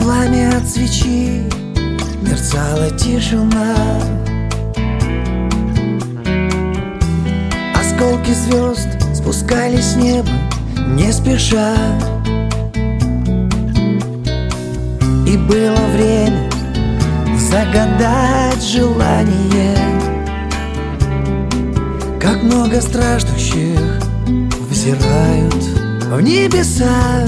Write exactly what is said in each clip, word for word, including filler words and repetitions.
пламя от свечи мерцала тишина. Осколки звезд спускались с неба не спеша, и было время загадать желание. Как много страждущих взирают в небеса,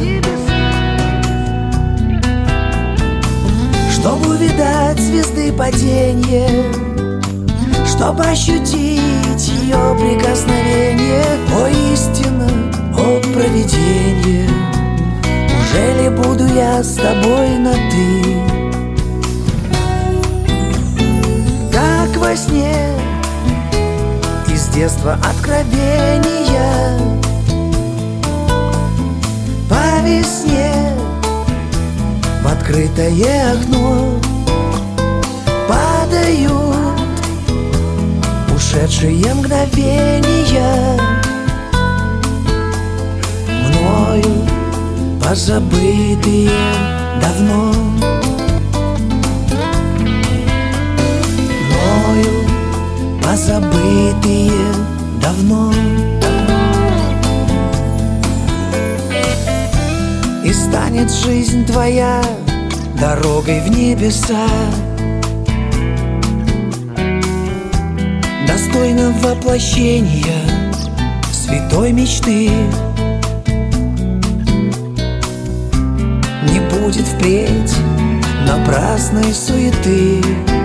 чтобы увидать звезды падения, чтобы ощутить ее прикосновение. О, истина, о, провидение, неужели буду я с тобой на «ты»? Как во сне, из детства откровения, по весне в открытое окно падают ушедшие мгновения, мною позабытые давно, мною позабытые давно. И станет жизнь твоя дорогой в небеса, достойно воплощения святой мечты. Не будет впредь напрасной суеты,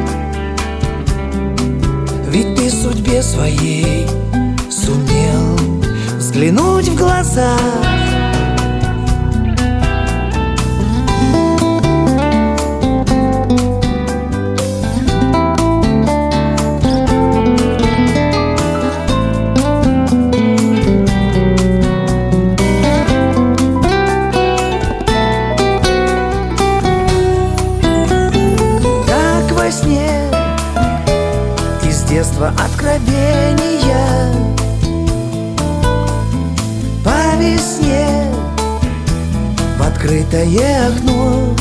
ведь ты судьбе своей сумел взглянуть в глаза. Из детства откровения, по весне в открытое окно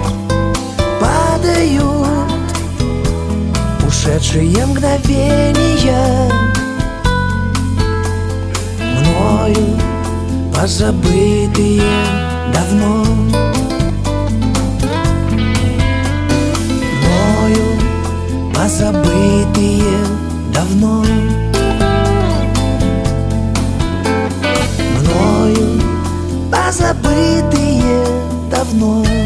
падают ушедшие мгновения, мною позабытые давно, позабытые давно, мною позабытые давно.